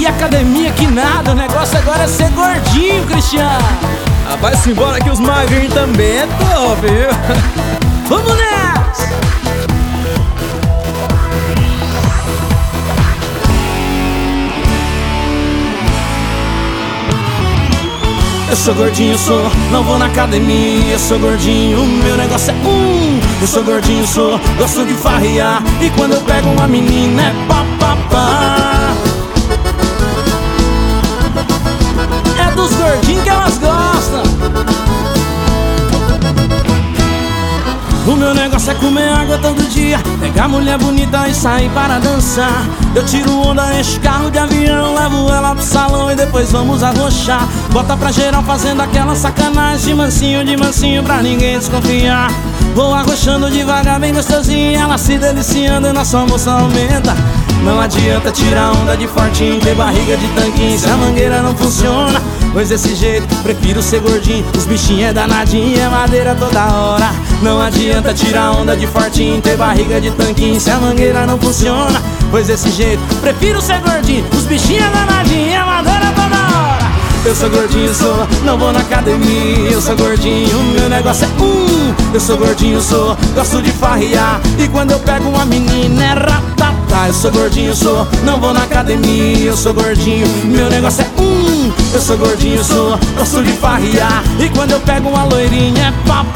E academia que nada, o negócio agora é ser gordinho, Cristiano. Ah, vai-se embora que os magrinhos também é top, viu? Vamos nessa! Eu sou gordinho, sou, não vou na academia. Eu sou gordinho, meu negócio é Eu sou gordinho, sou, gosto de farrear. E quando eu pego uma menina é pá. É dos gordinhos que elas gostam. O meu negócio é comer água todo dia, pegar mulher bonita e sair para dançar. Eu tiro onda, encho carro de avião, levo ela pro salão e depois vamos arrochar. Bota pra geral fazendo aquela sacanagem, de mansinho pra ninguém desconfiar. Vou arrochando devagar, bem gostosinho, ela se deliciando e nossa moça aumenta. Não adianta tirar onda de fortinho, ter barriga de tanquinho se a mangueira não funciona. Pois desse jeito, prefiro ser gordinho, os bichinhos é danadinho, é madeira toda hora. Não adianta tirar onda de fortinho, ter barriga de tanquinho se a mangueira não funciona. Pois desse jeito, prefiro ser gordinho, os bichinhos é danadinho, é madeira toda hora. Eu sou gordinho, sou, não vou na academia. Eu sou gordinho, meu negócio é Eu sou gordinho, sou, gosto de farrear. E quando eu pego uma menina é ratatá. Eu sou gordinho, sou, não vou na academia. Eu sou gordinho, meu negócio é Eu sou gordinho, sou, gosto de farrear. E quando eu pego uma loirinha é pá.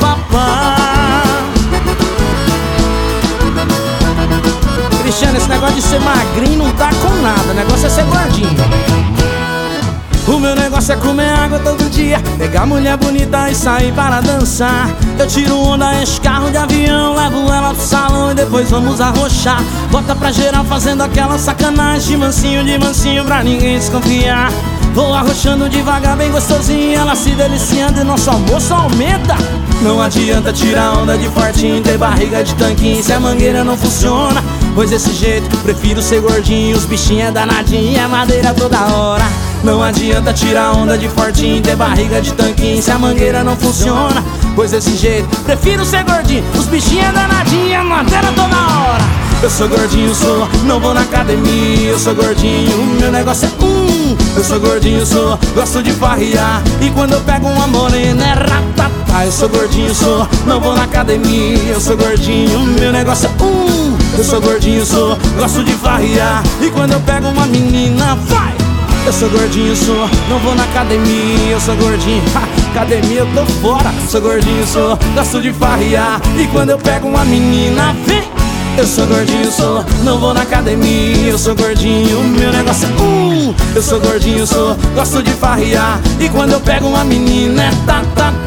Cristiano, esse negócio de ser magrinho não tá com nada. O negócio é ser gordinho. O meu negócio é comer água todo dia, pegar mulher bonita e sair para dançar. Eu tiro onda, encho carro de avião, levo ela pro salão e depois vamos arrochar. Bota pra geral fazendo aquela sacanagem, de mansinho pra ninguém desconfiar. Vou arrochando devagar, bem gostosinho, ela se deliciando e nosso almoço aumenta. Não adianta tirar onda de fortinho, ter barriga de tanquinho se a mangueira não funciona. Pois desse jeito, prefiro ser gordinho, os bichinhos é danadinho, é madeira toda hora. Não adianta tirar onda de fortinho, ter barriga de tanquinho se a mangueira não funciona. Pois desse jeito, prefiro ser gordinho, os bichinhos é danadinho, é madeira toda hora. Eu sou gordinho, sou, não vou na academia. Eu sou gordinho, meu negócio é Eu sou gordinho, sou, gosto de farrear. E quando eu pego uma morena é ratatá. Eu sou gordinho, sou, não vou na academia. Eu sou gordinho, meu negócio é Eu sou gordinho, sou, gosto de farrear. E quando eu pego uma menina, vai! Eu sou gordinho, sou, não vou na academia. Eu sou gordinho, academia eu tô fora. Sou gordinho, sou, gosto de farrear. E quando eu pego uma menina, vem! Eu sou gordinho, sou, não vou na academia. Eu sou gordinho, meu negócio é Eu sou gordinho, sou, gosto de farrear. E quando eu pego uma menina é tá.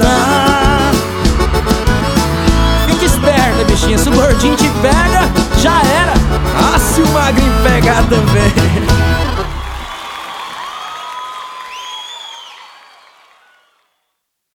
Fica esperto, bichinha, se o gordinho te pega, já era. Ah, se o magrinho pegar também.